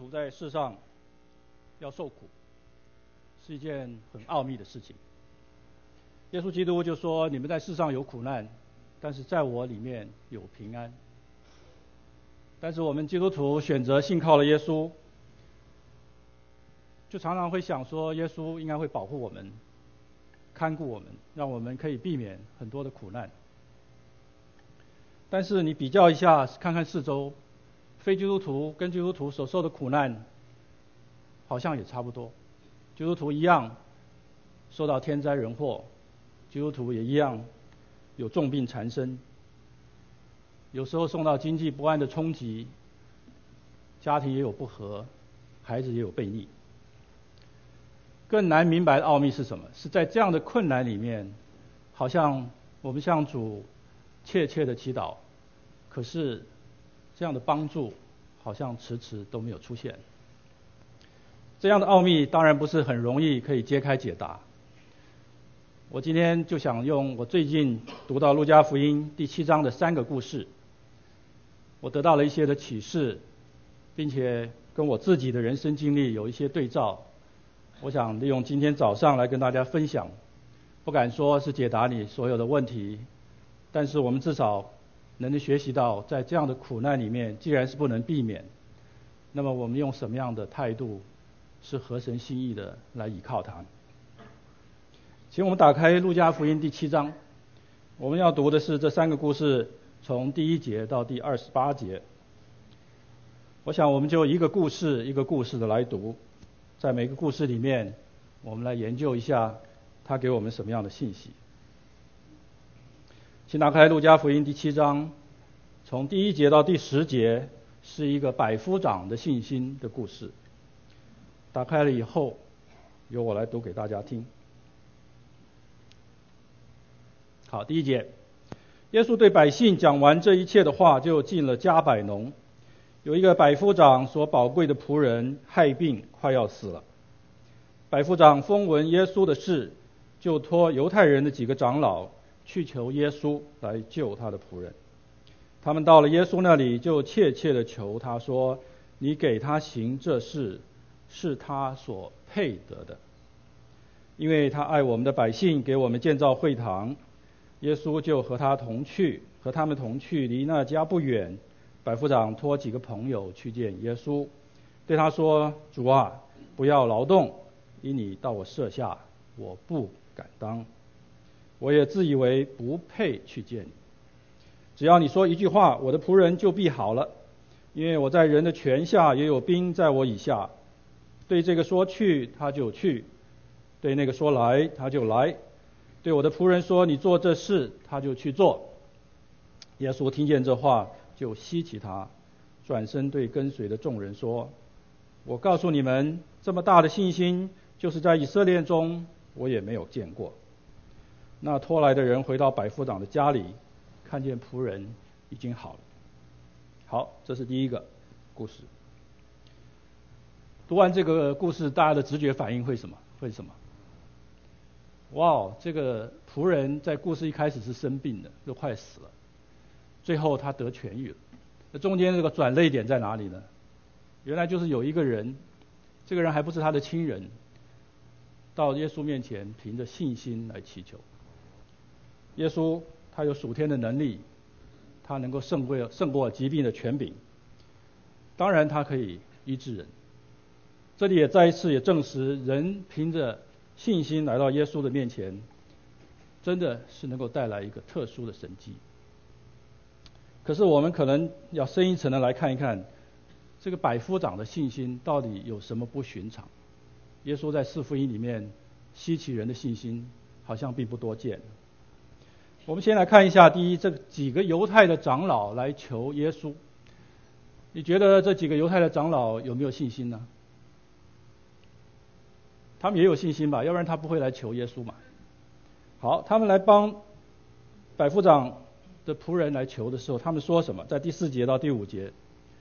徒在世上要受苦，是一件很奥秘的事情。耶稣基督就说：“你们在世上有苦难，但是在我里面有平安。”但是我们基督徒选择信靠了耶稣，就常常会想说，耶稣应该会保护我们，看顾我们，让我们可以避免很多的苦难。但是你比较一下，看看四周，非基督徒跟基督徒所受的苦难，好像也差不多。基督徒一样受到天灾人祸，基督徒也一样有重病缠身，有时候受到经济不安的冲击，家庭也有不和，孩子也有悖逆。更难明白的奥秘是什么？是在这样的困难里面，好像我们向主切切的祈祷，可是这样的帮助好像迟迟都没有出现。这样的奥秘当然不是很容易可以揭开解答。我今天就想用我最近读到路加福音第7章的3个故事，我得到了一些的启示，并且跟我自己的人生经历有一些对照。我想利用今天早上来跟大家分享，不敢说是解答你所有的问题，但是我们至少能学习到，在这样的苦难里面，既然是不能避免，那么我们用什么样的态度是合神心意的来倚靠它。请我们打开路加福音第7章，我们要读的是这3个故事，从第1节到第28节。我想我们就一个故事一个故事的来读，在每个故事里面，我们来研究一下它给我们什么样的信息。请打开路加福音第7章，从第1节到第10节是一个百夫长的信心的故事。打开了以后，由我来读给大家听。好，第1节，耶稣对百姓讲完这一切的话，就进了迦百农。有一个百夫长所宝贵的仆人害病，快要死了。百夫长风闻耶稣的事，就托犹太人的几个长老去求耶稣来救他的仆人。他们到了耶稣那里，就切切地求他说：“你给他行这事，是他所配得的，因为他爱我们的百姓，给我们建造会堂。”耶稣就和他们同去，离那家不远。百夫长托几个朋友去见耶稣，对他说：“主啊，不要劳动，因你到我舍下，我不敢当。我也自以为不配去见你。只要你说一句话，我的仆人就必好了。因为我在人的权下，也有兵在我以下。对这个说去，他就去；对那个说来，他就来。对我的仆人说，你做这事，他就去做。”耶稣听见这话，就希奇他，转身对跟随的众人说：“我告诉你们，这么大的信心，就是在以色列中我也没有见过。”那拖来的人回到百夫长的家里，看见仆人已经好了。好，这是第一个故事。读完这个故事，大家的直觉反应会什么？哇，这个仆人在故事一开始是生病的，就快死了，最后他得痊愈了。那中间这个转捩点在哪里呢？原来就是有一个人，这个人还不是他的亲人，到耶稣面前凭着信心来祈求。耶稣他有属天的能力，他能够胜过疾病的权柄，当然他可以医治人。这里也再一次也证实，人凭着信心来到耶稣的面前，真的是能够带来一个特殊的神迹。可是我们可能要深一层的来看一看，这个百夫长的信心到底有什么不寻常？耶稣在4福音里面希奇人的信心好像并不多见。我们先来看一下，第一，这几个犹太的长老来求耶稣，你觉得这几个犹太的长老有没有信心呢？他们也有信心吧，要不然他不会来求耶稣嘛。好，他们来帮百夫长的仆人来求的时候，他们说什么？在第4节到第5节，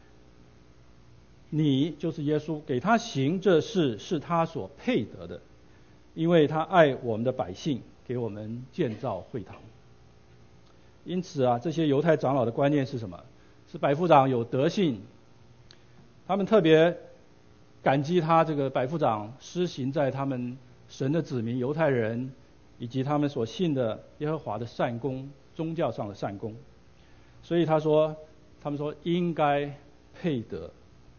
你就是耶稣，给他行这事，是他所配得的，因为他爱我们的百姓，给我们建造会堂。因此啊，这些犹太长老的观念是什么？是百夫长有德性，他们特别感激他这个百夫长施行在他们神的子民犹太人以及他们所信的耶和华的善功，宗教上的善功。所以他们说应该配得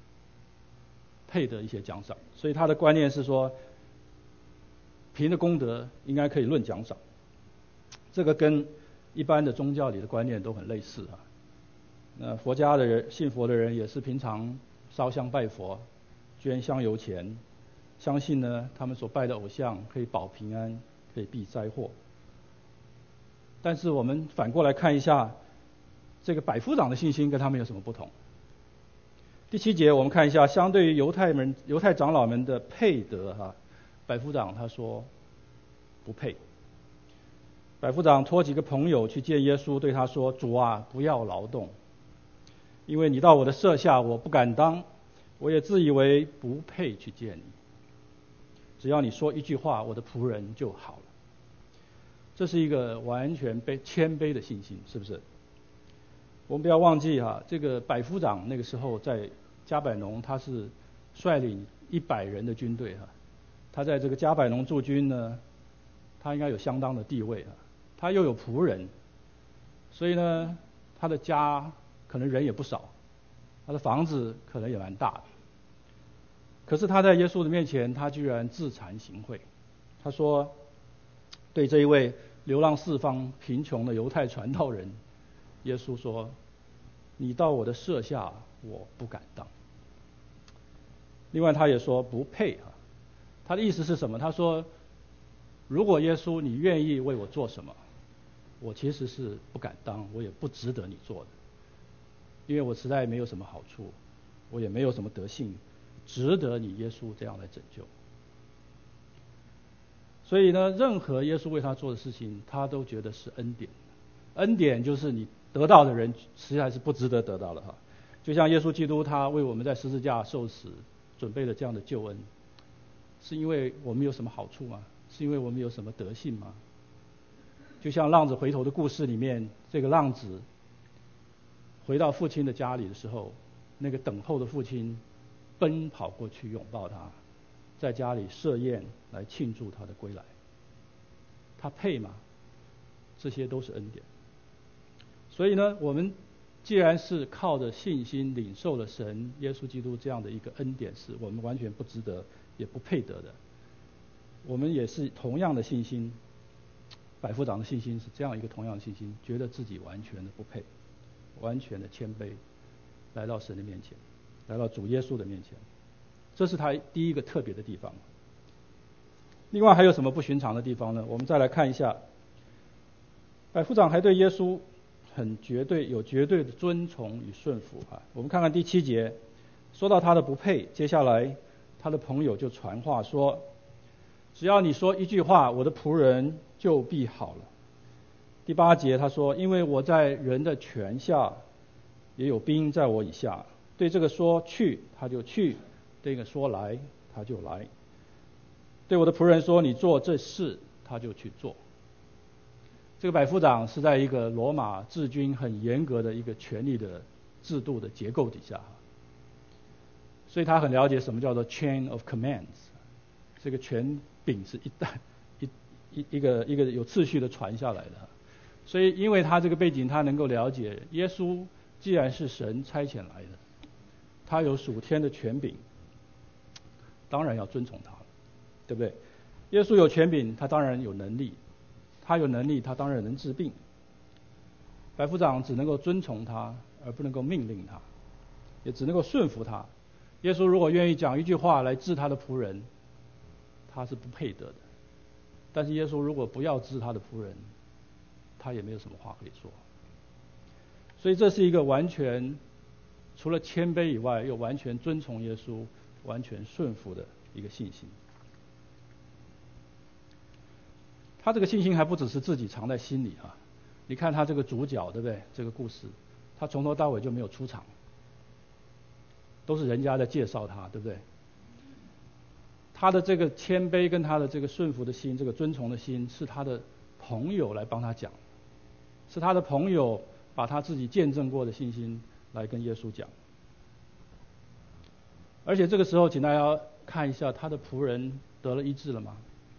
一些奖赏。所以他的观念是说，凭的功德应该可以论奖赏。这个跟一般的宗教里的观念都很类似啊。那佛家的人，信佛的人也是平常烧香拜佛，捐香油钱，相信呢他们所拜的偶像可以保平安，可以避灾祸。但是我们反过来看一下，这个百夫长的信心跟他们有什么不同？第7节我们看一下，相对于犹太长老们的配得百夫长他说不配。百夫长托几个朋友去见耶稣，对他说：主啊，不要劳动，因为你到我的舍下，我不敢当，我也自以为不配去见你。只要你说一句话，我的仆人就好了。这是一个完全谦卑的信心，是不是？我们不要忘记这个百夫长那个时候在加百农，他是率领100人的军队他在这个加百农驻军呢，他应该有相当的地位他又有仆人，所以呢，他的家可能人也不少，他的房子可能也蛮大的。可是他在耶稣的面前，他居然自惭形秽。他说，对这一位流浪四方、贫穷的犹太传道人，耶稣说：你到我的舍下，我不敢当。另外他也说不配他的意思是什么？他说，如果耶稣你愿意为我做什么，我其实是不敢当，我也不值得你做的，因为我实在没有什么好处，我也没有什么德性值得你耶稣这样来拯救。所以呢，任何耶稣为他做的事情，他都觉得是恩典。恩典就是你得到的人实在是不值得得到的就像耶稣基督他为我们在十字架受死准备了这样的救恩，是因为我们有什么好处吗？是因为我们有什么德性吗？就像浪子回头的故事里面，这个浪子回到父亲的家里的时候，那个等候的父亲奔跑过去拥抱他，在家里设宴来庆祝他的归来。他配吗？这些都是恩典。所以呢，我们既然是靠着信心领受了神耶稣基督这样的一个恩典，是我们完全不值得也不配得的，我们也是同样的信心，百夫长的信心是这样一个同样的信心，觉得自己完全的不配，完全的谦卑，来到神的面前，来到主耶稣的面前。这是他第一个特别的地方。另外还有什么不寻常的地方呢？我们再来看一下，百夫长还对耶稣有绝对的尊崇与顺服我们看看第7节，说到他的不配，接下来他的朋友就传话说，只要你说一句话，我的仆人就必好了。第8节他说，因为我在人的权下，也有兵在我以下，对这个说去他就去，对这个说来他就来，对我的仆人说你做这事他就去做。这个百夫长是在一个罗马治军很严格的一个权力的制度的结构底下，所以他很了解什么叫做 chain of commands， 这个权柄是一个有次序的传下来的。所以因为他这个背景，他能够了解耶稣既然是神差遣来的，他有属天的权柄，当然要遵从他，对不对？耶稣有权柄，他当然有能力，他有能力，他当然能治病。百夫长只能够遵从他，而不能够命令他，也只能够顺服他。耶稣如果愿意讲一句话来治他的仆人，他是不配得的。但是耶稣如果不要治他的仆人，他也没有什么话可以说。所以这是一个完全除了谦卑以外，又完全遵从耶稣、完全顺服的一个信心。他这个信心还不只是自己藏在心里你看他这个主角，对不对？这个故事，他从头到尾就没有出场，都是人家在介绍他，对不对？他的这个谦卑跟他的这个顺服的心，这个遵从的心，是他的朋友来帮他讲，是他的朋友把他自己见证过的信心来跟耶稣讲。 而且这个时候，请大家看一下，他的仆人得了医治了吗？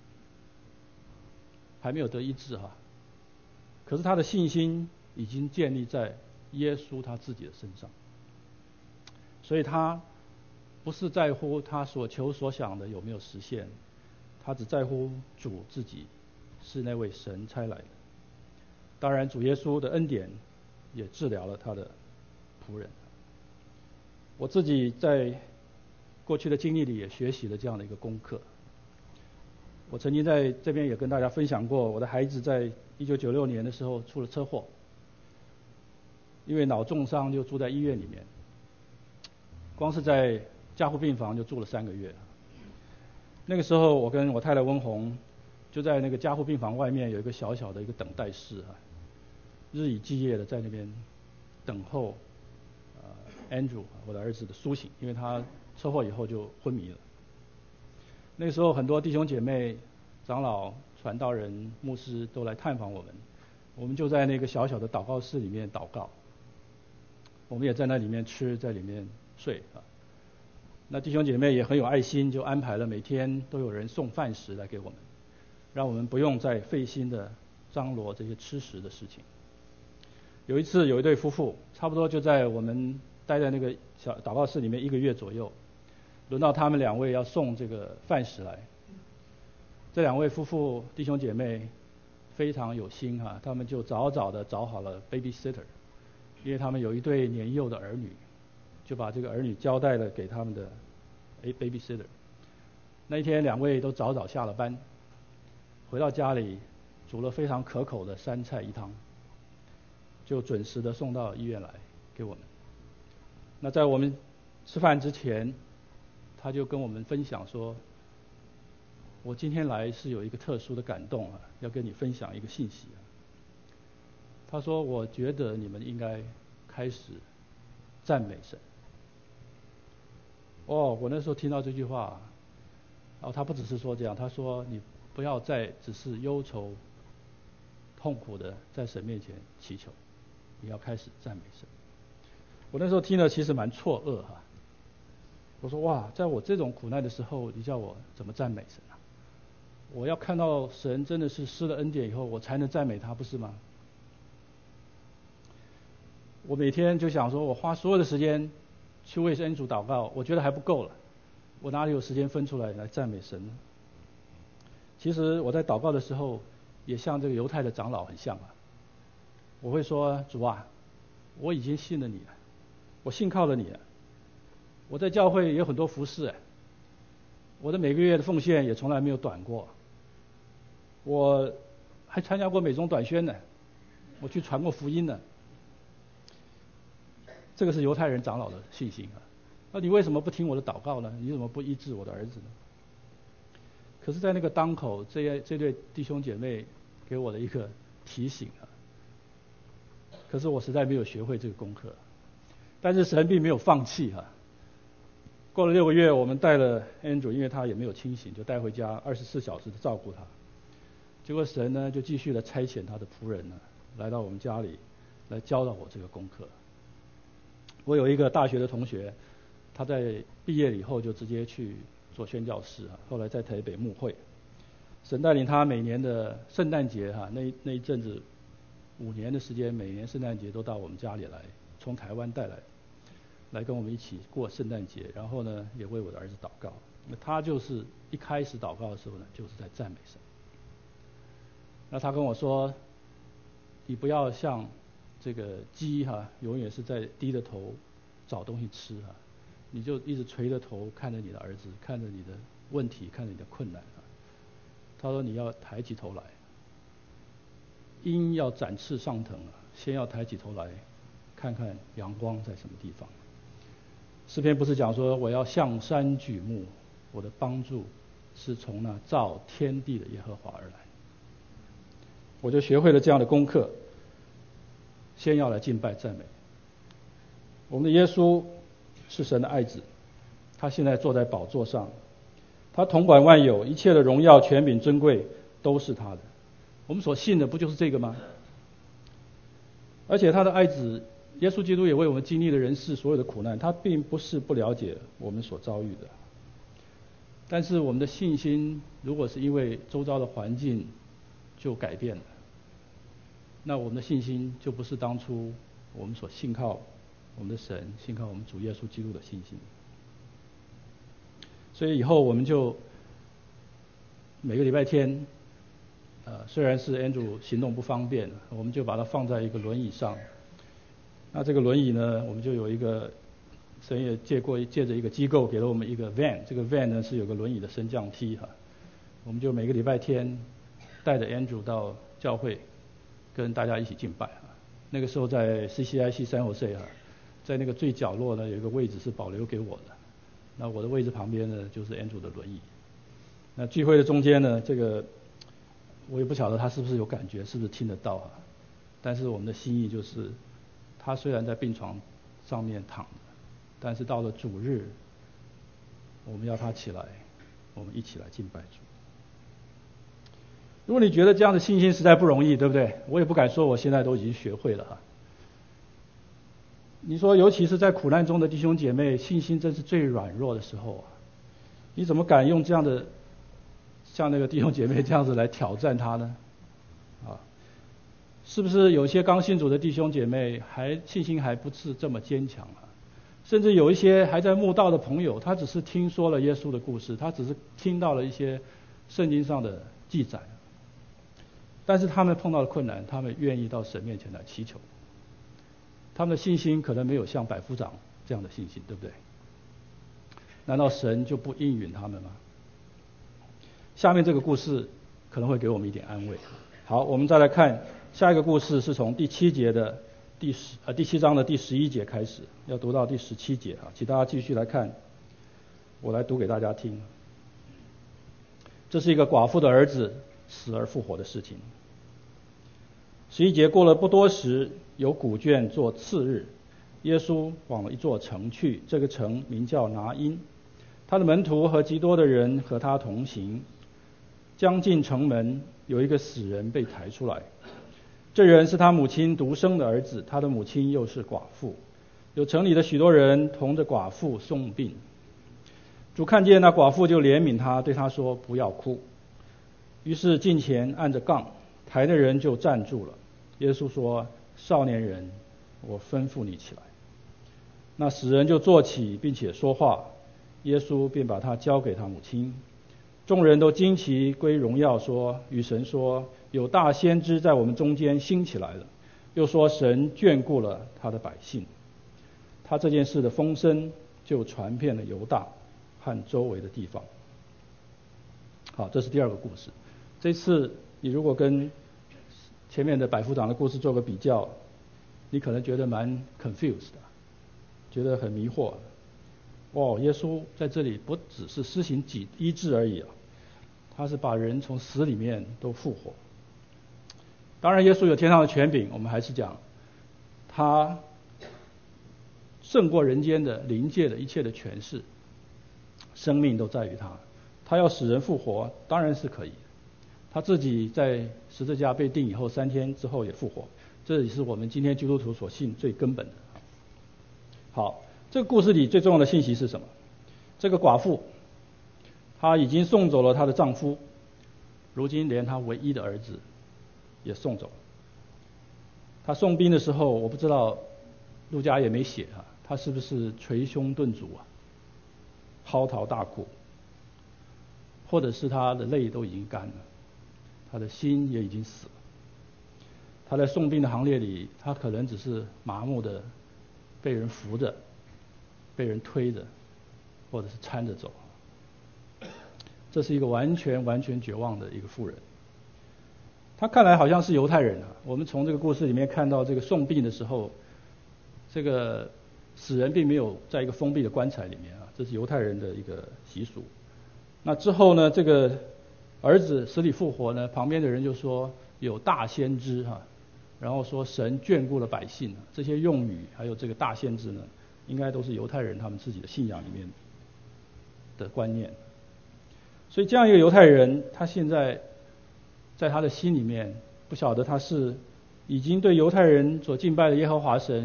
还没有得医治哈。可是他的信心已经建立在耶稣他自己的身上，所以他不是在乎他所求所想的有没有实现，他只在乎主自己是那位神差来的。当然，主耶稣的恩典也治疗了他的仆人。我自己在过去的经历里也学习了这样的一个功课。我曾经在这边也跟大家分享过，我的孩子在1996年的时候出了车祸，因为脑重伤就住在医院里面，光是在加护病房就住了3个月。那个时候我跟我太太温红就在那个加护病房外面有一个小小的一个等待室日以继夜的在那边等候Andrew 我的儿子的苏醒，因为他车祸以后就昏迷了。那个时候很多弟兄姐妹、长老、传道人、牧师都来探访我们，我们就在那个小小的祷告室里面祷告，我们也在那里面吃，在里面睡那弟兄姐妹也很有爱心，就安排了每天都有人送饭食来给我们，让我们不用再费心的张罗这些吃食的事情。有一次有一对夫妇，差不多就在我们待在那个小祷告室里面1个月左右，轮到他们2位要送这个饭食来。这2位夫妇弟兄姐妹非常有心他们就早早的找好了 babysitter， 因为他们有一对年幼的儿女，就把这个儿女交代了给他们的babysitter。那一天2位都早早下了班，回到家里煮了非常可口的3菜1汤，就准时的送到医院来给我们。那在我们吃饭之前，他就跟我们分享说，我今天来是有一个特殊的感动要跟你分享一个信息他说，我觉得你们应该开始赞美神。我那时候听到这句话，他不只是说这样，他说你不要再只是忧愁痛苦的在神面前祈求，你要开始赞美神。我那时候听了其实蛮错愕我说哇，在我这种苦难的时候，你叫我怎么赞美神我要看到神真的是施了恩典以后，我才能赞美他，不是吗？我每天就想说，我花所有的时间去为恩主祷告，我觉得还不够了，我哪里有时间分出来赞美神呢？其实我在祷告的时候，也像这个犹太的长老很像我会说，主啊，我已经信了你了，我信靠了你了，我在教会也有很多服事我的每个月的奉献也从来没有短过，我还参加过美中短宣呢，我去传过福音呢。这个是犹太人长老的信心那你为什么不听我的祷告呢？你怎么不医治我的儿子呢？可是在那个当口，这对弟兄姐妹给我的一个提醒可是我实在没有学会这个功课。但是神并没有放弃过了6个月，我们带了 Andrew， 因为他也没有清醒，就带回家24小时的照顾他。结果神呢就继续的差遣他的仆人来到我们家里，来教导我这个功课。我有一个大学的同学，他在毕业以后就直接去做宣教士后来在台北牧会。神带领他每年的圣诞节那一阵子5年的时间，每年圣诞节都到我们家里来，从台湾带来跟我们一起过圣诞节，然后呢也为我的儿子祷告。那他就是一开始祷告的时候呢，就是在赞美神。那他跟我说，你不要像这个鸡永远是在低着头找东西吃你就一直垂着头看着你的儿子，看着你的问题，看着你的困难他说你要抬起头来，鹰要展翅上腾先要抬起头来看看阳光在什么地方。诗篇不是讲说，我要向山举目，我的帮助是从那造天地的耶和华而来。我就学会了这样的功课，先要来敬拜赞美。我们的耶稣是神的爱子，他现在坐在宝座上，他统管万有，一切的荣耀权柄尊贵都是他的。我们所信的不就是这个吗？而且他的爱子耶稣基督也为我们经历了人世所有的苦难，他并不是不了解我们所遭遇的。但是我们的信心如果是因为周遭的环境就改变了，那我们的信心就不是当初我们所信靠我们的神、信靠我们主耶稣基督的信心。所以以后我们就每个礼拜天，虽然是 Andrew 行动不方便，我们就把它放在一个轮椅上。那这个轮椅呢，我们就有一个神也借着一个机构给了我们一个 van， 这个 van 呢是有个轮椅的升降梯哈。我们就每个礼拜天带着 Andrew 到教会跟大家一起敬拜啊。那个时候在 CCIC San Jose 哈，在那个最角落呢有一个位置是保留给我的。那我的位置旁边呢就是 Andrew 的轮椅。那聚会的中间呢，这个我也不晓得他是不是有感觉，是不是听得到啊？但是我们的心意就是，他虽然在病床上面躺着，但是到了主日，我们要他起来，我们一起来敬拜主。如果你觉得这样的信心实在不容易，对不对？我也不敢说我现在都已经学会了哈。你说，尤其是在苦难中的弟兄姐妹，信心真是最软弱的时候啊！你怎么敢用这样的，像那个弟兄姐妹这样子来挑战他呢？啊，是不是有些刚信主的弟兄姐妹信心还不是这么坚强啊？甚至有一些还在慕道的朋友，他只是听说了耶稣的故事，他只是听到了一些圣经上的记载，但是他们碰到了困难，他们愿意到神面前来祈求。他们的信心可能没有像百夫长这样的信心，对不对？难道神就不应允他们吗？下面这个故事可能会给我们一点安慰。好，我们再来看下一个故事，是从第七章的第11节开始，要读到第17节啊，请大家继续来看，我来读给大家听。这是一个寡妇的儿子死而复活的事情。11节，过了不多时，有古卷做次日，耶稣往了一座城去，这个城名叫拿因。他的门徒和极多的人和他同行。将近城门，有一个死人被抬出来。这人是他母亲独生的儿子，他的母亲又是寡妇。有城里的许多人同着寡妇送殡。主看见那寡妇，就怜悯他，对他说：“不要哭。”于是近前按着杠，抬的人就站住了。耶稣说：“少年人，我吩咐你起来。”那死人就坐起，并且说话。耶稣便把他交给他母亲。众人都惊奇，归荣耀说：“与神说，有大先知在我们中间兴起来了。”又说神眷顾了他的百姓。他这件事的风声就传遍了犹大和周围的地方。好，这是第二个故事。这次你如果跟前面的百夫长的故事做个比较，你可能觉得蛮 confused 的，觉得很迷惑。哇，耶稣在这里不只是施行医治而已啊，他是把人从死里面都复活。当然耶稣有天上的权柄，我们还是讲他胜过人间的灵界的一切的权势，生命都在于他。他要使人复活，当然是可以。他自己在十字架被钉以后3天之后也复活，这也是我们今天基督徒所信最根本的。好，这个故事里最重要的信息是什么？这个寡妇，她已经送走了她的丈夫，如今连她唯一的儿子也送走了。她送殡的时候，我不知道路加也没写啊，她是不是捶胸顿足啊，嚎啕大哭，或者是她的泪都已经干了，他的心也已经死了。他在送殡的行列里，他可能只是麻木的被人扶着，被人推着，或者是搀着走。这是一个完全绝望的一个妇人。他看来好像是犹太人啊。我们从这个故事里面看到，这个送殡的时候，这个死人并没有在一个封闭的棺材里面啊，这是犹太人的一个习俗。那之后呢，这个儿子死里复活呢，旁边的人就说有大先知哈，然后说神眷顾了百姓，这些用语还有这个大先知呢，应该都是犹太人他们自己的信仰里面的观念。所以这样一个犹太人，他现在在他的心里面，不晓得他是已经对犹太人所敬拜的耶和华神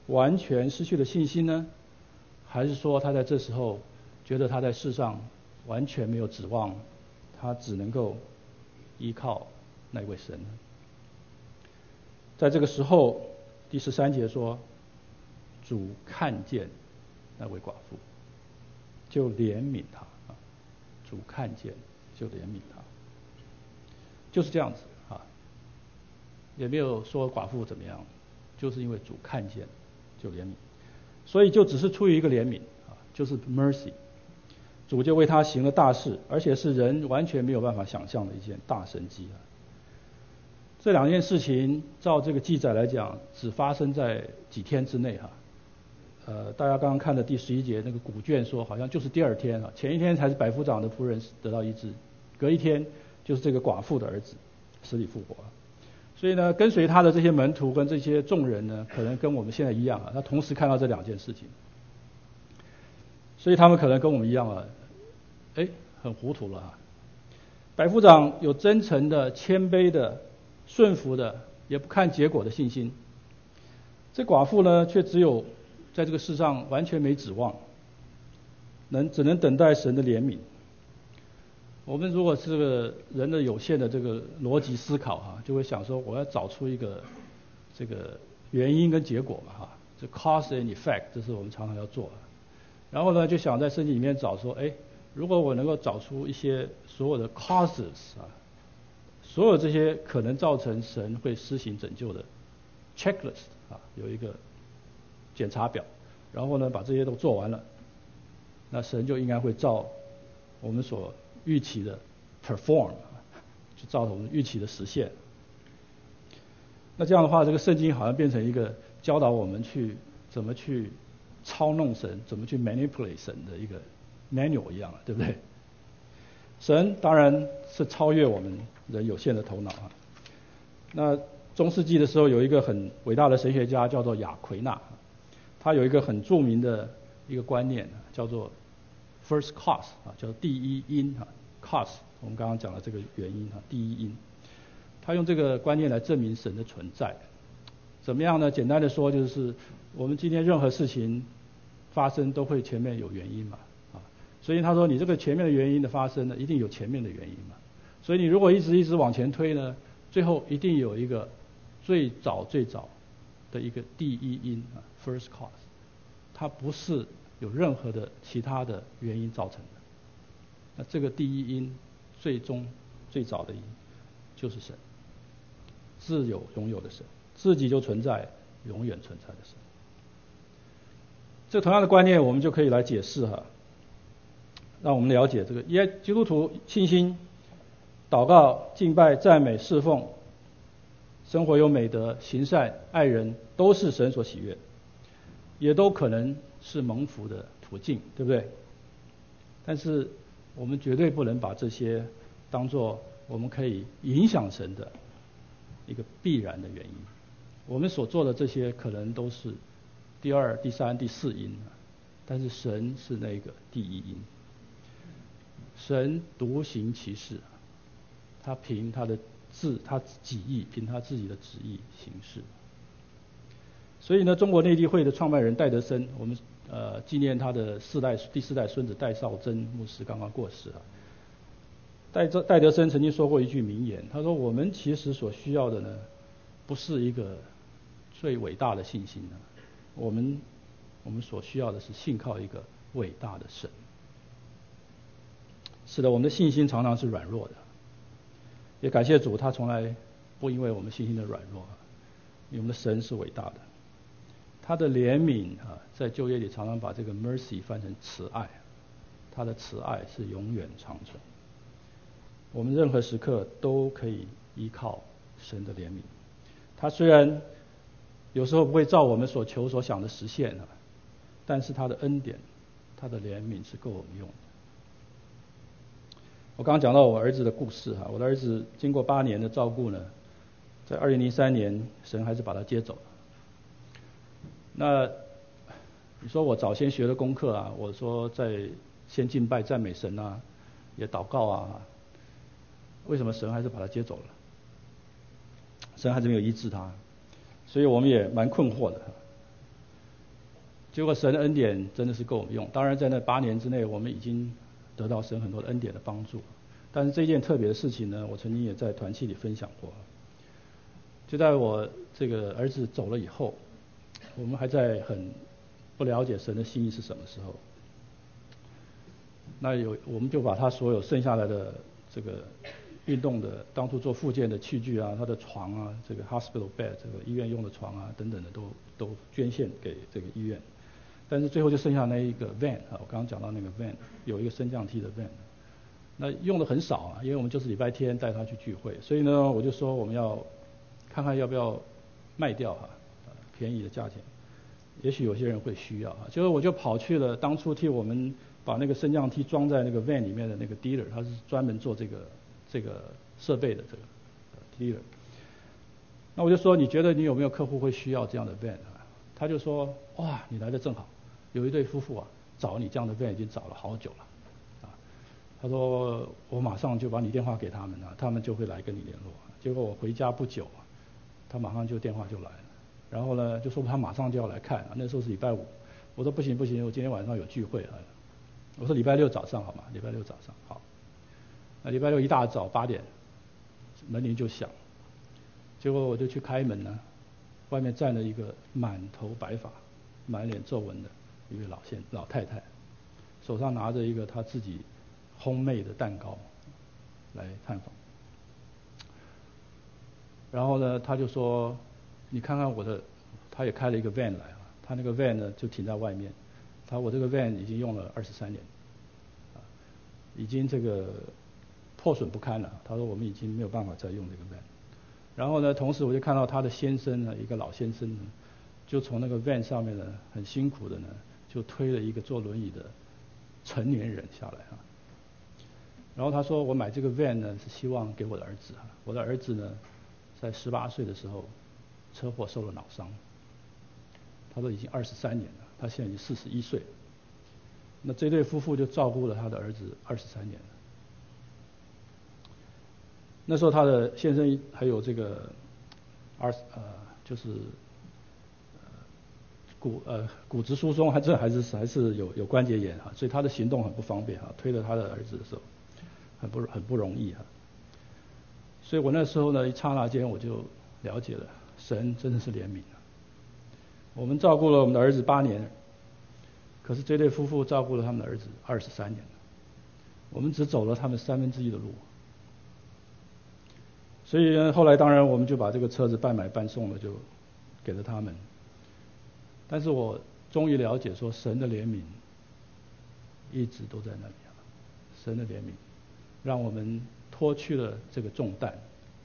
完全失去了信心呢？还是说他在这时候觉得他在世上完全没有指望，他只能够依靠那位神呢？在这个时候，第13节说，主看见那位寡妇，就怜悯他啊。主看见就怜悯他，就是这样子啊，也没有说寡妇怎么样，就是因为主看见就怜悯，所以就只是出于一个怜悯啊，就是 mercy， 主就为他行了大事，而且是人完全没有办法想象的一件大神迹啊。这两件事情照这个记载来讲，只发生在几天之内哈。大家刚刚看的第11节那个古卷说，好像就是第二天啊，前一天才是百夫长的仆人得到医治，隔一天就是这个寡妇的儿子死里复活。所以呢，跟随他的这些门徒跟这些众人呢，可能跟我们现在一样啊，他同时看到这两件事情，所以他们可能跟我们一样啊，很糊涂了啊。百夫长有真诚的、谦卑的、顺服的，也不看结果的信心。这寡妇呢，却只有在这个世上完全没指望，只能等待神的怜悯。我们如果是个人的有限的这个逻辑思考哈，就会想说，我要找出一个这个原因跟结果嘛哈，这 cause and effect， 这是我们常常要做的。然后呢，就想在圣经里面找说，如果我能够找出一些所有的 causes 啊，所有这些可能造成神会施行拯救的 checklist 啊，有一个检查表，然后呢把这些都做完了，那神就应该会照我们所预期的 perform， 就照着我们预期的实现。那这样的话，这个圣经好像变成一个教导我们怎么去操弄神，怎么去 manipulate 神的一个 manual 一样，对不对？神当然是超越我们人有限的头脑啊。那中世纪的时候，有一个很伟大的神学家叫做雅奎纳，他有一个很著名的一个观念，叫做 first cause 啊，叫第一因啊 cause， 我们刚刚讲了这个原因啊，第一因。他用这个观念来证明神的存在。怎么样呢？简单的说，就是我们今天任何事情发生都会前面有原因嘛，啊，所以他说你这个前面的原因的发生呢，一定有前面的原因嘛。所以你如果一直往前推呢，最后一定有一个最早的一个第一因啊 ，first cause， 它不是有任何的其他的原因造成的。那这个第一因最早的因就是神，自有永有的神，自己就存在，永远存在的神。这同样的观念，我们就可以来解释哈，让我们了解这个基督徒信心、祷告、敬拜、赞美、侍奉，生活有美德、行善、爱人，都是神所喜悦，也都可能是蒙福的途径，对不对？但是我们绝对不能把这些当作我们可以影响神的一个必然的原因。我们所做的这些可能都是第二、第三、第四因，但是神是那个第一因。神独行其事，他凭他己意，凭他自己的旨意行事。所以呢，中国内地会的创办人戴德生，我们纪念他的第四代孙子戴绍曾牧师刚刚过世啊。戴德生曾经说过一句名言，他说：“我们其实所需要的呢，不是一个最伟大的信心呢，我们所需要的是信靠一个伟大的神。”是的，我们的信心常常是软弱的，也感谢主，他从来不因为我们信心的软弱，因为我们的神是伟大的。他的怜悯啊，在旧约里常常把这个 mercy 翻成慈爱，他的慈爱是永远长存。我们任何时刻都可以依靠神的怜悯。他虽然有时候不会照我们所求所想的实现啊，但是他的恩典、他的怜悯是够我们用的。我刚刚讲到我儿子的故事哈，我的儿子经过8年的照顾呢，在2003年，神还是把他接走了。那你说我早先学的功课啊，我说在先敬拜赞美神啊，也祷告啊，为什么神还是把他接走了？神还是没有医治他，所以我们也蛮困惑的。 结果神的恩典真的是够我们用。当然在那8年之内，我们已经得到神很多的恩典的帮助。但是这件特别的事情呢，我曾经也在团契里分享过。就在我这个儿子走了以后，我们还在很不了解神的心意是什么时候，那我们就把他所有剩下来的这个运动的当初做复健的器具啊，他的床啊，这个 hospital bed 这个医院用的床啊等等的都捐献给这个医院。但是最后就剩下那一个 van 啊，我刚刚讲到那个 van 有一个升降梯的 van， 那用的很少啊，因为我们就是礼拜天带他去聚会，所以呢我就说我们要看看要不要卖掉啊，便宜的价钱，也许有些人会需要啊。结果我就跑去了当初替我们把那个升降梯装在那个 van 里面的那个 dealer， 他是专门做这个设备的这个dealer。那我就说你觉得你有没有客户会需要这样的 van 啊？他就说哇，你来的正好，有一对夫妇啊找你这样的 van 已经找了好久了啊。他说我马上就把你电话给他们啊，他们就会来跟你联络。结果我回家不久啊，他马上就电话就来了，然后呢就说他马上就要来看啊，那时候是礼拜5，我说不行，我今天晚上有聚会啊。我说礼拜6早上好吗？礼拜6早上好。那礼拜6一大早8点，门铃就响，结果我就去开门呢，外面站了一个满头白发、满脸皱纹的一位老太太，手上拿着一个她自己烘焙的蛋糕来探访。然后呢，他就说：“你看看我的，他也开了一个 van 来啊，他那个 van 呢就停在外面。我这个 van 已经用了23年，已经这个破损不堪了。他说我们已经没有办法再用这个 van。然后呢，同时我就看到他的先生呢，一个老先生呢，就从那个 van 上面呢，很辛苦的呢，就推了一个坐轮椅的成年人下来啊。然后他说我买这个 van 呢是希望给我的儿子啊，我的儿子呢。”在18岁的时候，车祸受了脑伤。他说已经23年了，他现在已经41岁了。那这对夫妇就照顾了他的儿子23年了。那时候他的先生还有这个就是骨质疏松，还是有关节炎啊，所以他的行动很不方便啊，推着他的儿子的时候很不容易啊。所以我那时候呢，一刹那间我就了解了，神真的是怜悯啊。我们照顾了我们的儿子8年，可是这对夫妇照顾了他们的儿子23年了，我们只走了他们1/3的路。所以呢，后来当然我们就把这个车子半买半送了，就给了他们。但是我终于了解说，神的怜悯一直都在那里啊，神的怜悯让我们脱去了这个重担，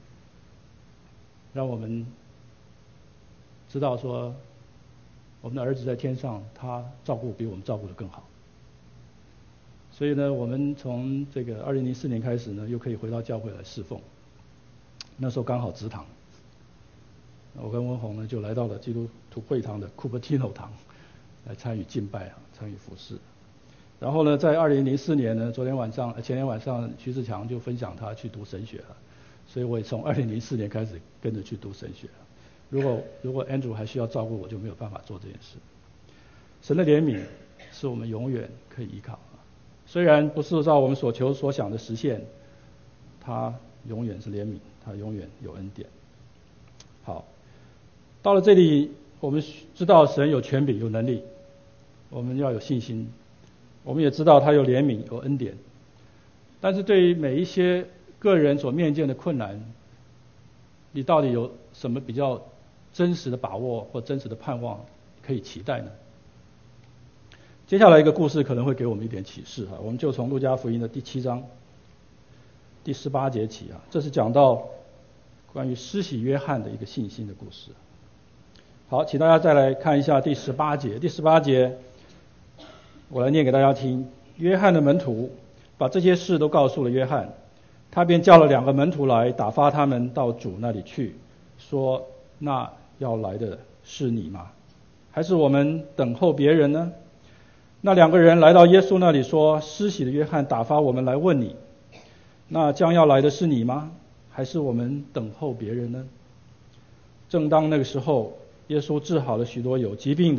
让我们知道说，我们的儿子在天上，他照顾比我们照顾得更好。所以呢，我们从这个2004年开始呢，又可以回到教会来侍奉。那时候刚好植堂，我跟文宏呢就来到了基督徒会堂的 Cupertino 堂，来参与敬拜啊，参与服事。然后呢，在2004年呢，前天晚上徐志强就分享他去读神学了，所以我也从2004年开始跟着去读神学了。如果 Andrew 还需要照顾我，就没有办法做这件事。神的怜悯是我们永远可以依靠，虽然不是照我们所求所想的实现，他永远是怜悯，他永远有恩典。好，到了这里，我们知道神有权柄有能力，我们要有信心。我们也知道他有怜悯有恩典，但是对于每一些个人所面见的困难，你到底有什么比较真实的把握或真实的盼望可以期待呢？接下来一个故事可能会给我们一点启示我们就从路加福音的第7章第18节起这是讲到关于施洗约翰的一个信心的故事。好，请大家再来看一下第18节。第18节我来念给大家听。约翰的门徒把这些事都告诉了约翰，他便叫了2个门徒来，打发他们到主那里去，说：那要来的是你吗？还是我们等候别人呢？那2个人来到耶稣那里说：施洗的约翰打发我们来问你，那将要来的是你吗？还是我们等候别人呢？正当那个时候，耶稣治好了许多有疾病的，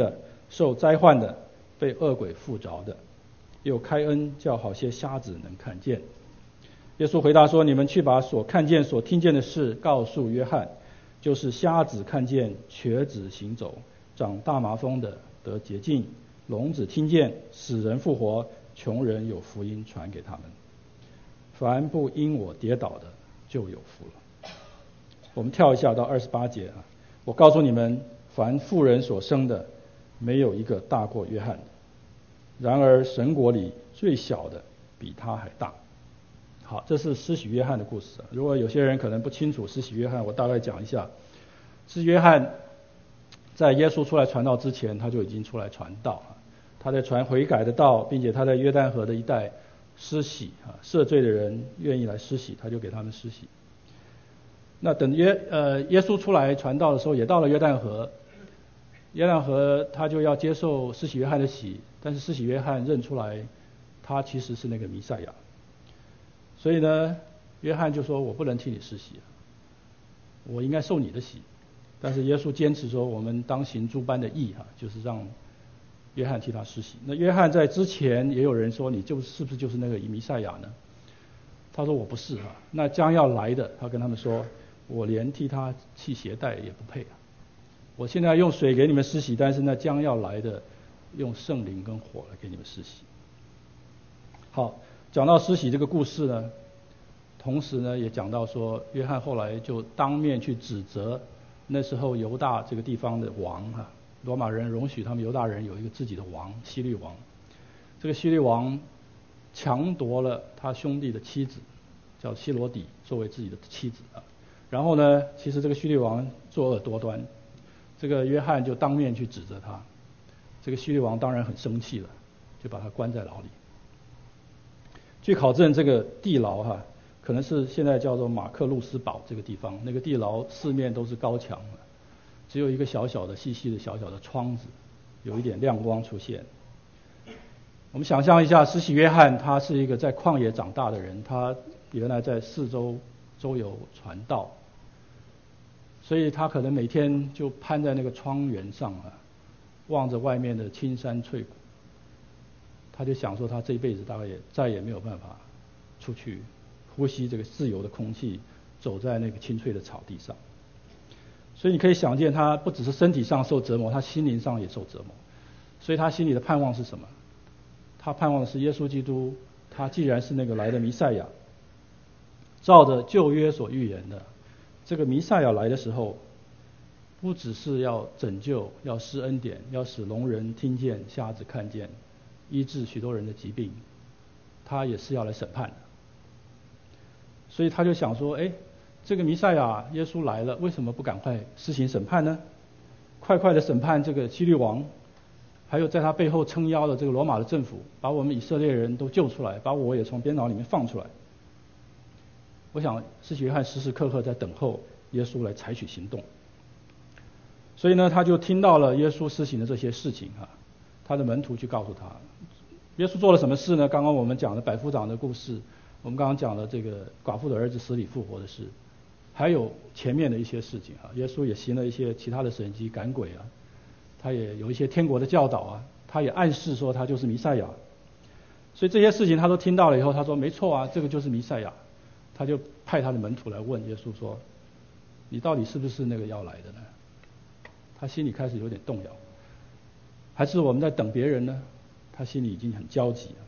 受灾患的，被恶鬼附着的，又开恩叫好些瞎子能看见。耶稣回答说：你们去把所看见所听见的事告诉约翰，就是瞎子看见，瘸子行走，长大麻风的得洁净，聋子听见，死人复活，穷人有福音传给他们。凡不因我跌倒的，就有福了。我们跳一下到28节啊，我告诉你们，凡妇人所生的，没有一个大过约翰的，然而神国里最小的比他还大。好，这是施洗约翰的故事。如果有些人可能不清楚施洗约翰，我大概讲一下。施洗约翰在耶稣出来传道之前，他就已经出来传道，他在传悔改的道，并且他在约旦河的一带施洗，赦罪的人愿意来施洗，他就给他们施洗。那等耶稣出来传道的时候，也到了约旦河，约旦河他就要接受施洗约翰的洗，但是施洗约翰认出来他其实是那个弥赛亚，所以呢，约翰就说：我不能替你施洗，我应该受你的洗。但是耶稣坚持说：我们当行诸般的义，就是让约翰替他施洗。那约翰在之前也有人说：你是不是就是那个弥赛亚呢？他说：我不是。那将要来的，他跟他们说：我连替他系鞋带也不配。我现在用水给你们施洗，但是那将要来的用圣灵跟火来给你们施洗。好，讲到施洗这个故事呢，同时呢也讲到说，约翰后来就当面去指责那时候犹大这个地方的王罗马人容许他们犹大人有一个自己的王，希律王。这个希律王强夺了他兄弟的妻子，叫希罗底，作为自己的妻子。然后呢，其实这个希律王作恶多端，这个约翰就当面去指责他。这个希律王当然很生气了，就把他关在牢里。据考证，这个地牢可能是现在叫做马克路斯堡这个地方，那个地牢四面都是高墙，只有一个小小的细细的小小的窗子，有一点亮光出现。我们想象一下，施洗约翰他是一个在旷野长大的人，他原来在四周周游传道，所以他可能每天就攀在那个窗沿上望着外面的青山翠谷，他就想说他这一辈子大概也再也没有办法出去呼吸这个自由的空气，走在那个青翠的草地上。所以你可以想见，他不只是身体上受折磨，他心灵上也受折磨。所以他心里的盼望是什么？他盼望的是耶稣基督，他既然是那个来的弥赛亚，照着旧约所预言的，这个弥赛亚来的时候，不只是要拯救，要施恩典，要使聋人听见，瞎子看见，医治许多人的疾病，他也是要来审判的。所以他就想说，这个弥赛亚耶稣来了，为什么不赶快施行审判呢？快快的审判这个希律王，还有在他背后撑腰的这个罗马的政府，把我们以色列人都救出来，把我也从监牢里面放出来。我想施洗约翰时时刻刻在等候耶稣来采取行动。所以呢，他就听到了耶稣施行的这些事情他的门徒去告诉他，耶稣做了什么事呢？刚刚我们讲的百夫长的故事，我们刚刚讲了这个寡妇的儿子死里复活的事，还有前面的一些事情耶稣也行了一些其他的神迹，赶鬼他也有一些天国的教导他也暗示说他就是弥赛亚。所以这些事情他都听到了以后，他说没错这个就是弥赛亚。他就派他的门徒来问耶稣说，你到底是不是那个要来的呢？他心里开始有点动摇，还是我们在等别人呢？他心里已经很焦急了。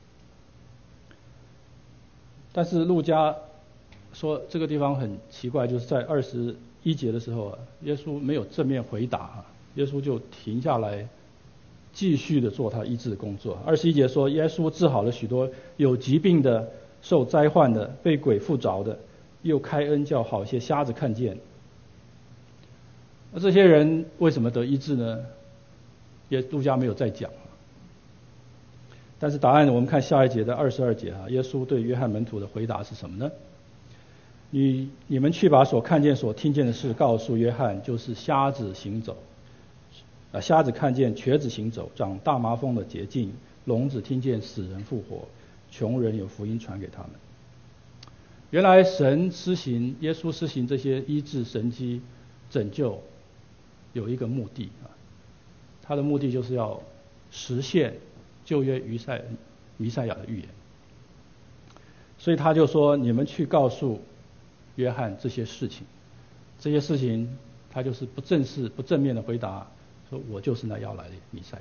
但是路加说这个地方很奇怪，就是在21节的时候耶稣没有正面回答耶稣就停下来继续的做他医治的工作。21节说，耶稣治好了许多有疾病的、受灾患的、被鬼附着的，又开恩叫好些瞎子看见。那这些人为什么得医治呢？路加没有再讲。但是答案我们看下一节的22节耶稣对约翰门徒的回答是什么呢？你们去把所看见所听见的事告诉约翰，就是瞎子行走，瞎子看见，瘸子行走，长大麻风的洁净，聋子听见，死人复活，穷人有福音传给他们。原来耶稣施行这些医治神迹拯救有一个目的他的目的就是要实现旧约弥赛亚的预言。所以他就说：你们去告诉约翰这些事情，这些事情他就是不正面的回答，说我就是那要来的弥赛亚。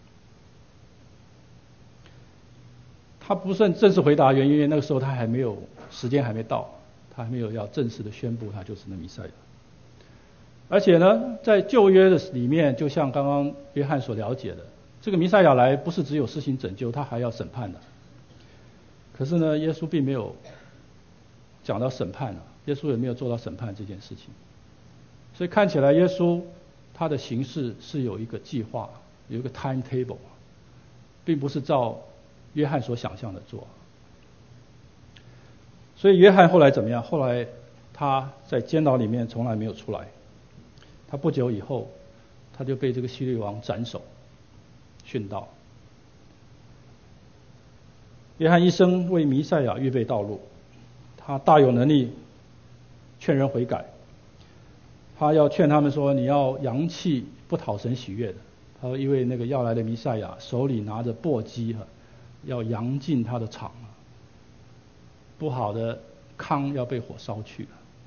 他不算正式回答，原因那个时候他还没有时间还没到，他还没有要正式的宣布他就是那弥赛亚。而且呢，在旧约的里面，就像刚刚约翰所了解的，这个弥赛亚来不是只有施行拯救，他还要审判的。可是呢，耶稣并没有讲到审判耶稣也没有做到审判这件事情。所以看起来耶稣他的行事是有一个计划，有一个 timetable， 并不是照约翰所想象的做。所以约翰后来怎么样？后来他在监牢里面从来没有出来。他不久以后，他就被这个希律王斩首殉道。约翰一生为弥赛亚预备道路，他大有能力劝人悔改。他要劝他们说：你要扬弃不讨神喜悦的。他说因为那个要来的弥赛亚手里拿着簸箕要扬尽他的场，不好的糠要被火烧去。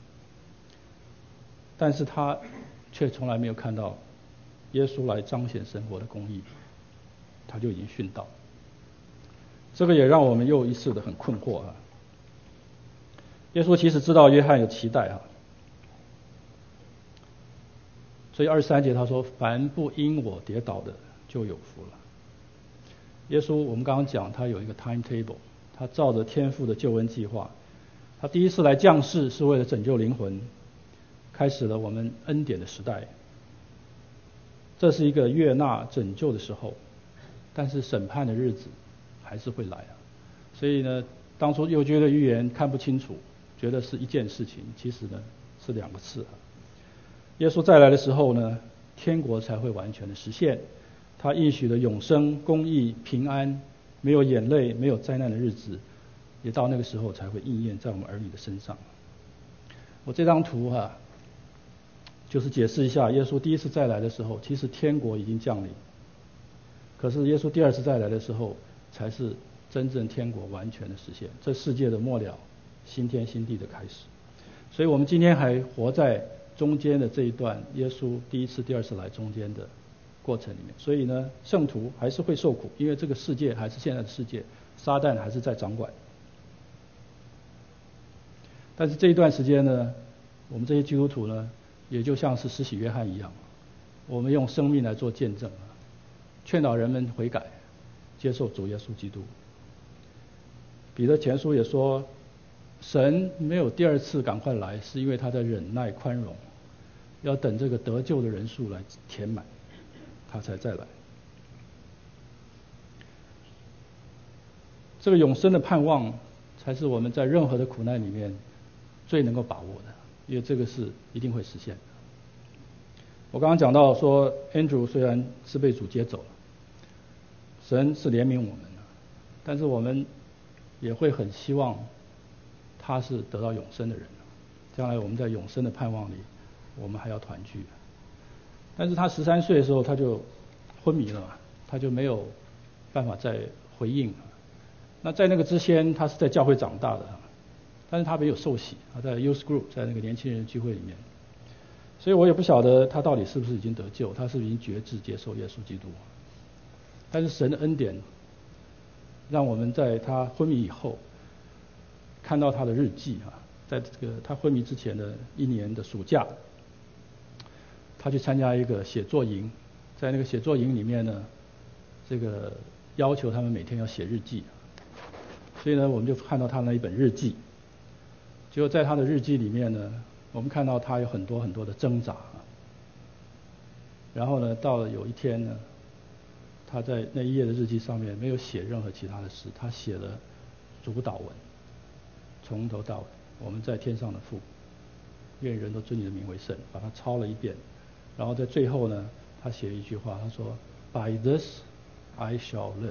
但是他却从来没有看到耶稣来彰显神国的公义，他就已经殉道。这个也让我们又一次的很困惑耶稣其实知道约翰有期待所以23节他说：凡不因我跌倒的就有福了。耶稣我们刚刚讲他有一个 timetable， 他照着天父的救恩计划，他第一次来降世是为了拯救灵魂，开始了我们恩典的时代。这是一个悦纳拯救的时候，但是审判的日子还是会来所以呢，当初又觉得预言看不清楚，觉得是一件事情，其实呢是两个事耶稣再来的时候呢，天国才会完全的实现，他应许的永生、公义、平安，没有眼泪、没有灾难的日子，也到那个时候才会应验在我们儿女的身上。我这张图就是解释一下，耶稣第一次再来的时候，其实天国已经降临，可是耶稣第二次再来的时候，才是真正天国完全的实现，这世界的末了，新天新地的开始。所以我们今天还活在中间的这一段，耶稣第一次、第二次来中间的过程里面。所以呢，圣徒还是会受苦，因为这个世界还是现在的世界，撒旦还是在掌管。但是这一段时间呢，我们这些基督徒呢，也就像是施洗约翰一样，我们用生命来做见证劝导人们悔改，接受主耶稣基督。彼得前书也说，神没有第二次赶快来，是因为他在忍耐宽容，要等这个得救的人数来填满，他才再来。这个永生的盼望，才是我们在任何的苦难里面最能够把握的，因为这个是一定会实现的。我刚刚讲到说 Andrew 虽然是被主接走了，神是怜悯我们的，但是我们也会很希望他是得到永生的人，将来我们在永生的盼望里，我们还要团聚。但是他13岁的时候他就昏迷了，他就没有办法再回应。那在那个之前，他是在教会长大的，但是他没有受洗，他在 Youth Group， 在那个年轻人聚会里面。所以我也不晓得他到底是不是已经得救，他是不是已经决志接受耶稣基督。但是神的恩典，让我们在他昏迷以后，看到他的日记在这个他昏迷之前的1年的暑假，他去参加一个写作营，在那个写作营里面呢，这个要求他们每天要写日记，所以呢，我们就看到他那一本日记。结果在他的日记里面呢，我们看到他有很多很多的挣扎。然后呢，到了有一天呢，他在那一页的日记上面没有写任何其他的事，他写了主祷文，从头到尾，我们在天上的父，愿人都尊你的名为圣，把它抄了一遍。然后在最后呢，他写了一句话，他说 By this I shall live。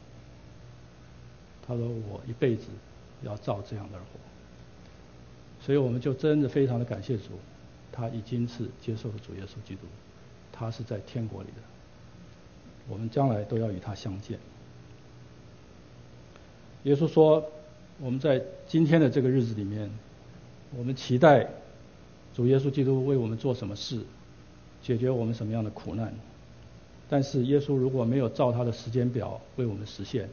他说我一辈子要照这样而活。所以我们就真的非常的感谢主，他已经是接受了主耶稣基督，他是在天国里的。 我们将来都要与他相见。耶稣说，我们在今天的这个日子里面，我们期待主耶稣基督为我们做什么事，解决我们什么样的苦难。但是耶稣如果没有照他的时间表为我们实现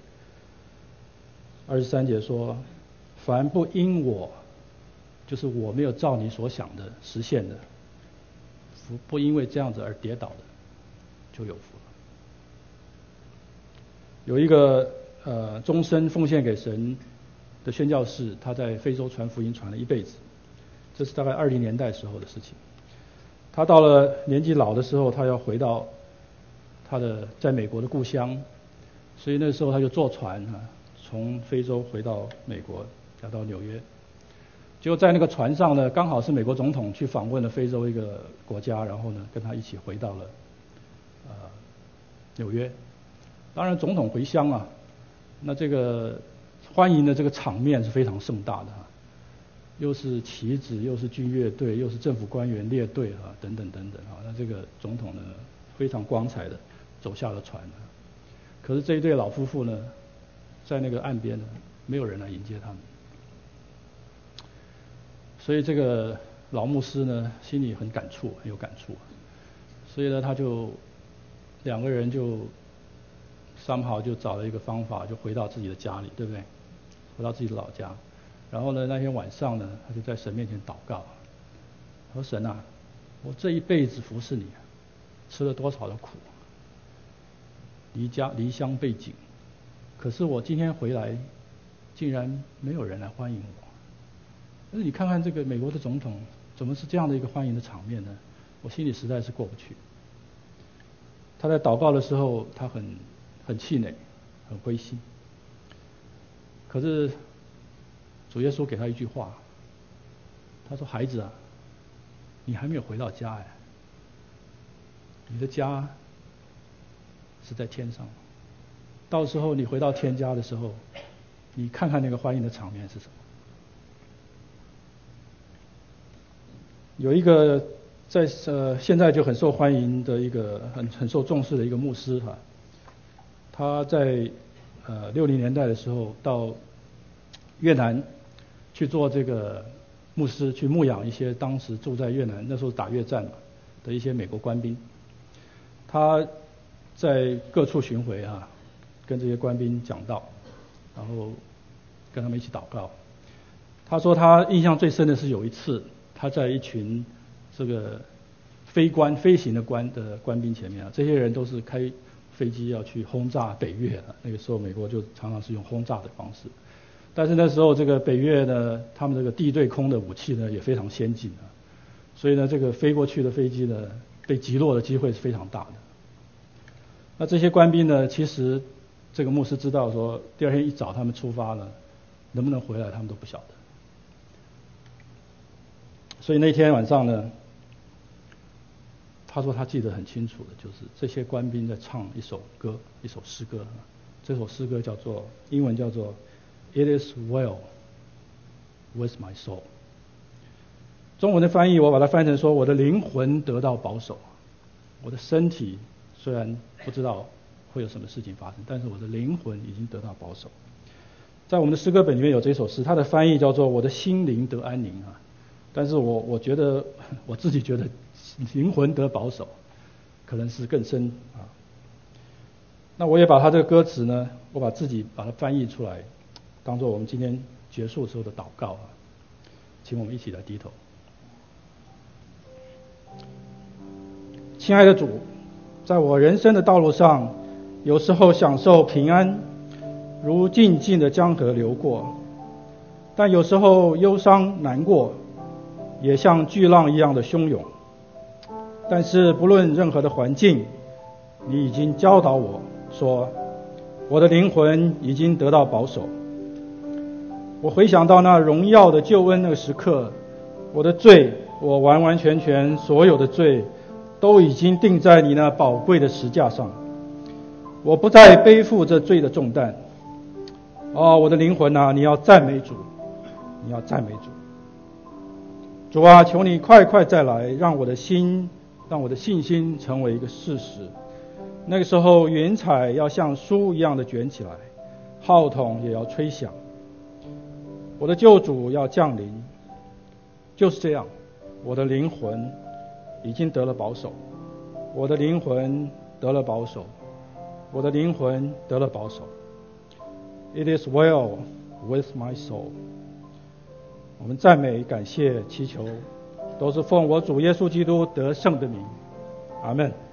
，23节说，凡不因我，就是我没有照你所想的实现的，不因为这样子而跌倒的，就有福了。有一个终身奉献给神的宣教士，他在非洲传福音传了一辈子，这是大概20年代时候的事情。他到了年纪老的时候，他要回到他的在美国的故乡，所以那时候他就坐船从非洲回到美国，要到纽约。结果在那个船上呢，刚好是美国总统去访问了非洲一个国家，然后呢跟他一起回到了纽约。当然总统回乡啊，那这个欢迎的这个场面是非常盛大的又是旗子，又是军乐队，又是政府官员列队等等等等那这个总统呢非常光彩的走下了船可是这一对老夫妇呢，在那个岸边呢，没有人来迎接他们。所以这个老牧师呢，心里很感触，很有感触所以呢，他就两个人就somehow就找了一个方法，就回到自己的家里，对不对？回到自己的老家。然后呢，那天晚上呢，他就在神面前祷告，他说：“神啊，我这一辈子服侍你，吃了多少的苦，离乡背井，可是我今天回来，竟然没有人来欢迎我。但是你看看这个美国的总统，怎么是这样的一个欢迎的场面呢？我心里实在是过不去。”他在祷告的时候，他很气馁，很灰心。可是主耶稣给他一句话，他说：“孩子啊，你还没有回到家呀，你的家是在天上。到时候你回到天家的时候，你看看那个欢迎的场面是什么。”有一个在现在就很受欢迎的一个很受重视的一个牧师他在60年代的时候到越南去做这个牧师，去牧养一些当时住在越南那时候打越战的一些美国官兵。他在各处巡回跟这些官兵讲道，然后跟他们一起祷告。他说他印象最深的是有一次他在一群这个飞行的官兵前面这些人都是开飞机要去轰炸北越那个时候美国就常常是用轰炸的方式，但是那时候这个北越呢，他们这个地对空的武器呢也非常先进所以呢这个飞过去的飞机呢被击落的机会是非常大的。那这些官兵呢，其实这个牧师知道说第二天一早他们出发了，能不能回来他们都不晓得。所以那天晚上呢，他说他记得很清楚的，就是这些官兵在唱一首歌，一首诗歌。这首诗歌英文叫做 It is well with my soul。中文的翻译我把它翻成说，我的灵魂得到保守，我的身体虽然不知道会有什么事情发生，但是我的灵魂已经得到保守。在我们的诗歌本里面有这首诗，它的翻译叫做我的心灵得安宁但是我觉得我自己觉得灵魂得保守可能是更深那我也把它这个歌词呢，我把它翻译出来，当做我们今天结束时候的祷告请我们一起来低头。亲爱的主，在我人生的道路上，有时候享受平安，如静静的江河流过，但有时候忧伤难过，也像巨浪一样的汹涌。但是不论任何的环境，你已经教导我说，我的灵魂已经得到保守。我回想到那荣耀的救恩那个时刻，我的罪，我完完全全所有的罪都已经钉在你那宝贵的十架上，我不再背负这罪的重担。我的灵魂你要赞美主，你要赞美主。主求你快快再来，让我的信心成为一个事实， 那个时候，云彩要像书一样的卷起来，号筒也要吹响。我的救主要降临，就是这样。我的灵魂已经得了保守，我的灵魂得了保守，我的灵魂得了保守。It is well with my soul。我们赞美、感谢、祈求，都是奉我主耶稣基督得胜的名。阿们。